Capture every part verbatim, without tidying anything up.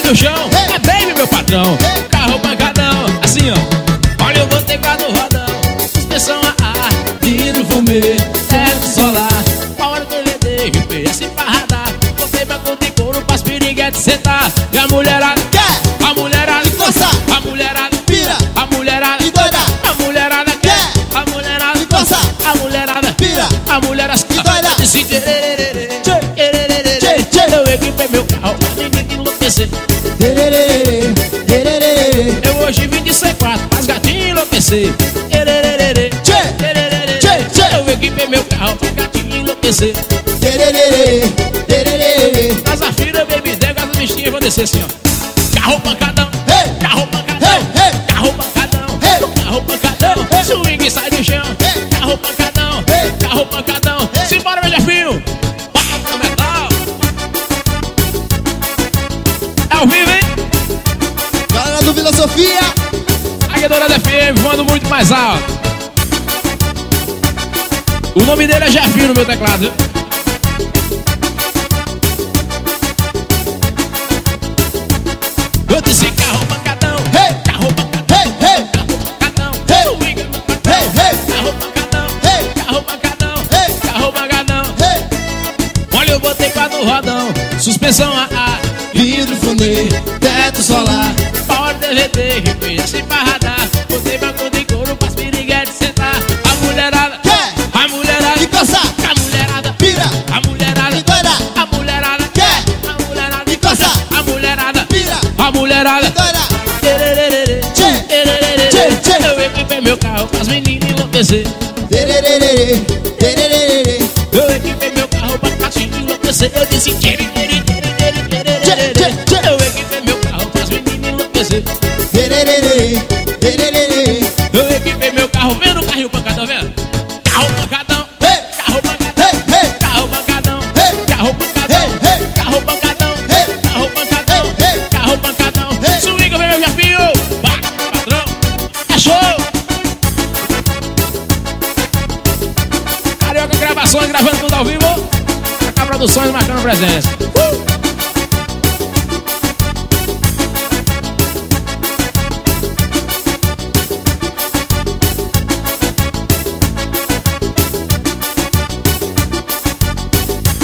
no chão. É baby, meu patrão. Carro pancadão, assim ó. Olha eu botei quadro rodão, suspensão a ar, vidro fumê, teto solar, power T V D, G P S pra radar. Botei banco de couro pras piriguetes sentar. E a mulherada quer, a mulherada encosta, a mulherada pira, a mulherada endoida, a mulherada quer, a mulherada encosta, a mulherada pira, a mulherada endoida. Disse tererê, tererê, tererê. Eu equipei meu carro pra ninguém enlouquecer. Tererê, tererê. Eu hoje vim de C quatro pras gatinhas enlouquecer. Tererê, tererê. Eu equipei meu carro pra gatinhas enlouquecer. Tererê, tererê. Nas afiras, baby, dega as listinhas vão descer assim ó. Carro pancadão, carro pancadão, carro pancadão, carro pancadão. Swing sai do chão, carro pancadão, carro pancadão. Simbora, meu Jefinho. Bota pro metal. É ao vivo, hein? Galera do Vila Sofia, Aguedora da F M, voando muito mais alto. O nome dele é Jefinho no meu teclado. Eu disse carro pancadão, hey, carro pancadão, hey, hey, carro pancadão, hey, swing pancadão, hey, hey, carro pancadão, hey, carro pancadão, hey, carro pancadão. hey. Olha eu botei quadro rodão, suspensão a ar, Vidro fumê, teto solar, power T V D, G P S pra radar. Botei banco de couro pras piriguetes sentar. A mulherada quer, a mulherada encosta, a mulherada pira, a mulherada endoida, a mulherada quer, a mulherada encosta, a mulherada pira, a mulherada. endoida. Tererê, Tchê, tererê. tchê, tchê. Eu equipei meu carro pras meninas enlouquecer. Tererê, tererê. Eu equipei meu carro pra gatinho enlouquecer. Eu disse tiri, tiri, tiri, tiri, tiri, tiri. Eu equipei meu carro pras meninas enlouquecer. Tererê, tererê. Eu equipei meu carro, vendo o carrinho pancadão, vendo? Carro pancadão, Hey, carro pancadão, hey, hey, carro pancadão, hey, carro pancadão, hey, hey, carro pancadão, hey, carro pancadão, hey, hey. carro pancadão. Hey. Swing, meu Jefinho, bate, patrão, é show. Carioca Gravações, gravando tudo ao vivo. A Produções marcando presença. Uh!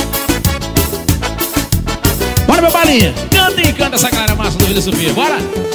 Bora, meu balinha, canta e canta essa galera massa do Vila Sofia, bora!